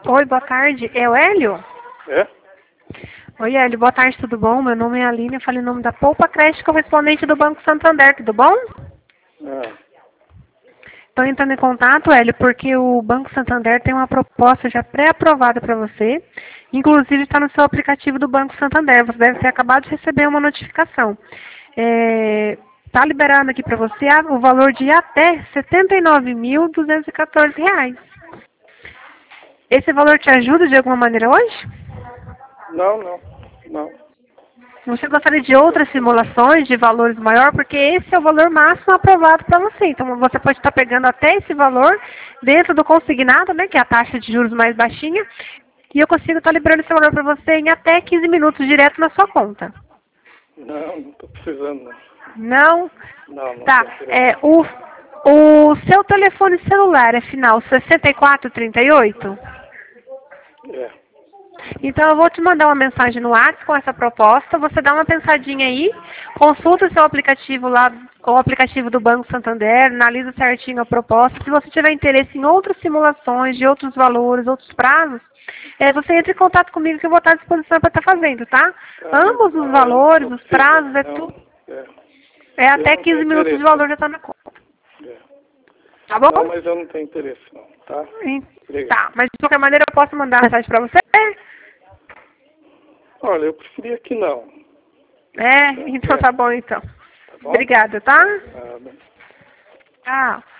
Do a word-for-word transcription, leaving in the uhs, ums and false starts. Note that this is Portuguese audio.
Oi, boa tarde. É o Hélio? É? Oi, Hélio. Boa tarde, tudo bom? Meu nome é Aline, eu falei o nome da Poupa Crédito, correspondente do Banco Santander, tudo bom? Ah, Estou entrando em contato, Hélio, porque o Banco Santander tem uma proposta já pré-aprovada para você. Inclusive está no seu aplicativo do Banco Santander. Você deve ter acabado de receber uma notificação. Está liberado aqui para você o valor de até setenta e nove mil duzentos e quatorze reais. Esse valor te ajuda de alguma maneira hoje? não, não, não. Você gostaria de outras simulações de valores maior? Porque esse é o valor máximo aprovado para você. Então, você pode estar pegando até esse valor dentro do consignado, né, que é a taxa de juros mais baixinha, e eu consigo estar liberando esse valor para você em até quinze minutos direto na sua conta. Não, não estou precisando, não. Não? Não, não Tá. estou É, interessado. o, o seu telefone celular é final sessenta e quatro trinta e oito? É. Então eu vou te mandar uma mensagem no WhatsApp com essa proposta, você dá uma pensadinha aí, consulta o seu aplicativo lá, o aplicativo do Banco Santander, analisa certinho a proposta. Se você tiver interesse em outras simulações, de outros valores, outros prazos, é, você entra em contato comigo que eu vou estar à disposição para estar fazendo, tá? Tá, mas Ambos os não, eu não valores, estou os prazos, é precisando, tudo. não. É. É Eu até não tenho quinze minutos de interesse, valor não. já está na conta. É. Tá bom? Não, mas eu não tenho interesse, não, tá? Sim. Obrigado. Tá, mas de qualquer maneira eu posso mandar mensagem para você? Olha, eu preferia que não, É, então É. tá bom então. tá bom? Obrigada, tá? Nada. Tchau.